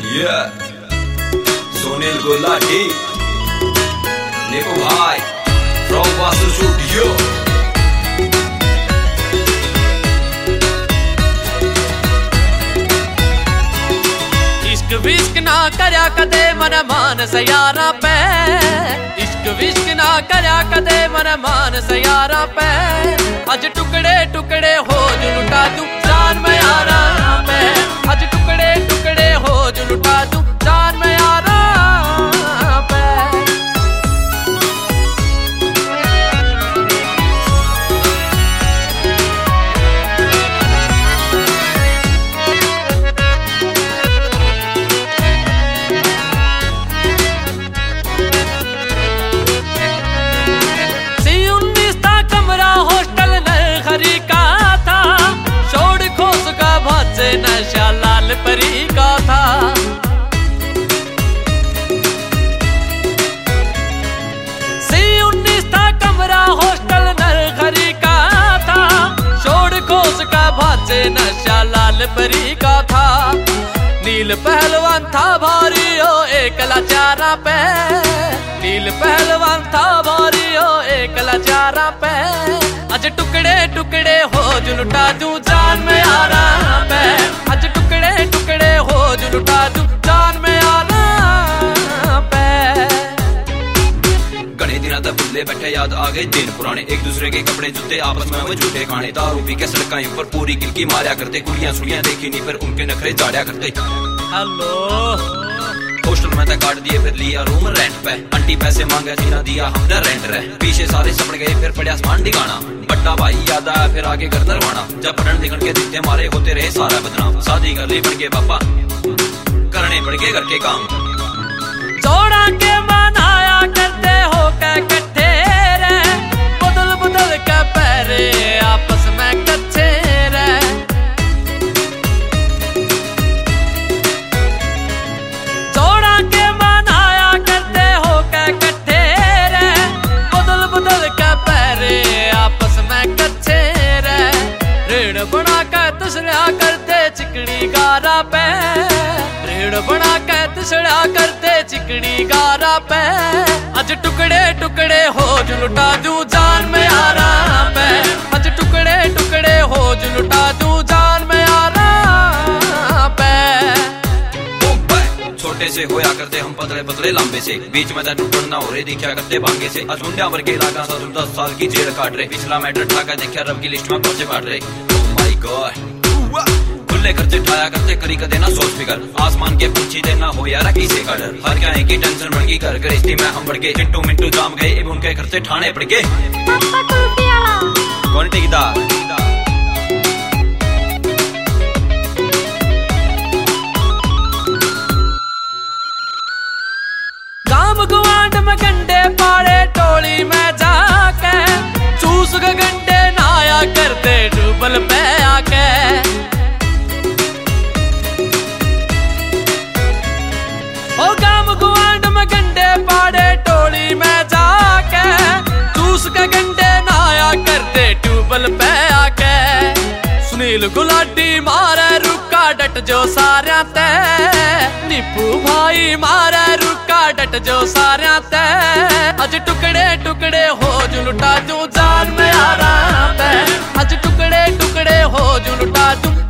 Yeah, Sunil Gulati, Nico Bhai, from Vasu Studio. इश्क विश्क ना करया कदे मन मान सयारा पे, इश्क विश्क ना करया कदे मन मान सयारा पे। अज टुकड़े टुकड़े हो जो लुटा दूं जान में यारा पे, अज टुकड़े टुकड़े हो जो लुटा दूं जान में यारा पे। नशा लाल परी का था, C19 था कमरा हॉस्टल नरखरी का था। छोड़ खोस का भाचे नशा लाल परी का था। नील पहलवान था भारी हो एकला चारा पे, नील पहलवान था भारी हो एकला चारा पे। अज टुकड़े टुकड़े हो जो लुटा दूं जान में यारा पे, अज टुकड़े टुकड़े हो जो लुटा दूं जान में यारा पे। घने दिनों तक भूले बैठे याद आ गए दिन पुराने, एक दूसरे के कपड़े जूते आपस में झूठे खाने। दारू पी के सड़कों ऊपर पूरी गिलकी मारा करते, कुड़ियां सुड़ियां देखी नहीं पर उनके नखरे झाड़िया करते। हेलो हॉस्टल में तक काट दिए फिर लिया रूम रेंट पे, आंटी पैसे मांगे थी ना दिया हमने रेंट रहे। पीछे सारे सपड़ गए फिर पड़ा आसमान ठिकाना, बट्टा भाई याद आया फिर आगे घर नरवाना। जब पढ़न लिखन के दिखते मारे होते रहे सारा बदनाम, शादी कर ली पड़ के पापा करने पड़ के घर के काम। जोड़ा के मनाया करते हो के कट्ठे रे, बदल बदल के पैरे आपस में कच्चे रे। जोड़ा के मनाया करते हो के कट्ठे रे, बदल बदल के पैरे आपस में कच्चे रे। ऋण बना के तसड़ा करते चिकनी गारा पे, ऋण बना के तसड़ा करते चिकनी गारा पे। अज टुकड़े टुकड़े हो जो लुटा दूं जान में यारा पे, अज टुकड़े टुकड़े हो जो लुटा दूं जान में यारा पे। छोटे से होया करते हम पतले पतले लंबे से, बीच में टूटना हो रहे दिखा करते भांगे से। अजुंडिया वर्ग इलाका था तुम 10 साल की जेल काट रहे, पिछला मैटर ठाका देखा रब की लिस्ट में पर्चे काट रहे। ओह माय गॉड खुले खर्चे ठाया करते करी का देना सोच फिकर, आसमान के पंछी देना हो यारा किसे का डर। हर क्या है की टेंशन बढ़ गई घर गृहस्थी में हम बढ़ गए, चिंटू मिंटू जाम गए अब उनके खर्चे ठाने पड़ गए। कौन टिकदा गांव गुआंढ में गंडे पाड़े टोली में जाके, चूस के गंडे नाया करते डूबल पे आके। ओ गांव गुआंढ में गंडे पाड़े टोली में जाके, चूस के गंडे नाया करते डूबल पे आके। सुनील गुलाटी मारे रुका डट जो सारिया ते, निप्पू भाई मारे रुका डट जो सारिया ते। अज टुकड़े टुकड़े हो जो लुटा दूं जान में यारा पे, अज टुकड़े टुकड़े हो जो लुटा दूं